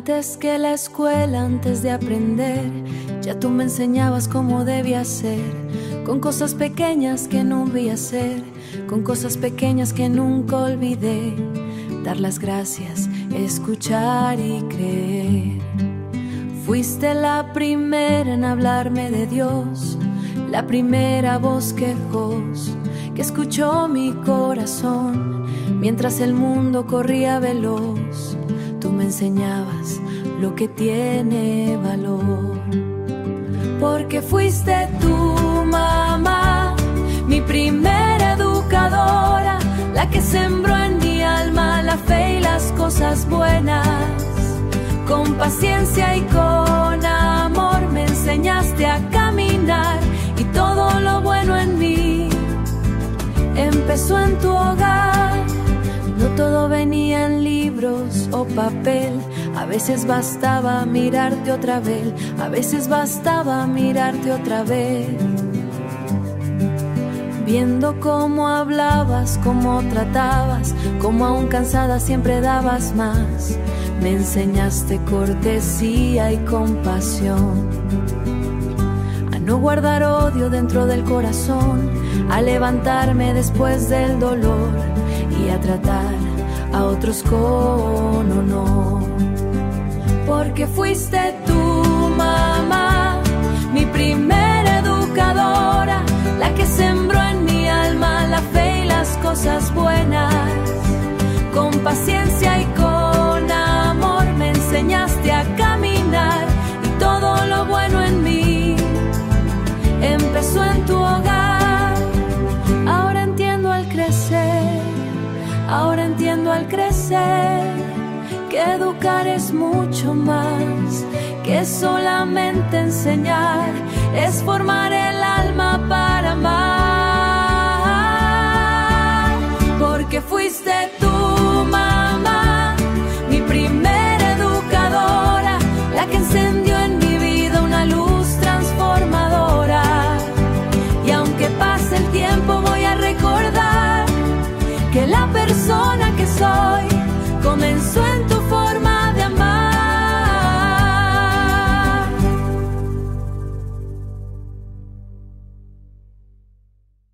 Antes que la escuela, antes de aprender, ya tú me enseñabas cómo debía ser, con cosas pequeñas que no vi hacer, con cosas pequeñas que nunca olvidé. Dar las gracias, escuchar y creer. Fuiste la primera en hablarme de Dios, la primera voz que escuchó mi corazón mientras el mundo corría veloz. Tú me enseñabas lo que tiene valor, porque fuiste tú, mamá, mi primera educadora, la que sembró en mi alma la fe y las cosas buenas. Con paciencia y con amor me enseñaste a caminar, y todo lo bueno en mí empezó en tu hogar. No todo venía en libros o papel, a veces bastaba mirarte otra vez, a veces bastaba mirarte otra vez. Viendo cómo hablabas, cómo tratabas, cómo aún cansada siempre dabas más. Me enseñaste cortesía y compasión, a no guardar odio dentro del corazón, a levantarme después del dolor y a tratar a otros con honor. Porque fuiste tú, mamá, mi primera educadora, la que sembró en mi alma la fe y las cosas buenas. Con paciencia y con amor me enseñaste a caminar, y todo lo bueno en mí empezó en tu hogar. Ahora entiendo al crecer, ahora entiendo al crecer, que educar es mucho más que solamente enseñar, es formar el alma para amar. Porque fuiste tú, mamá, mi primera educadora, la que encendió en mi vida una luz transformadora. Y aunque pase el tiempo voy a recordar que la persona que soy comenzó en tu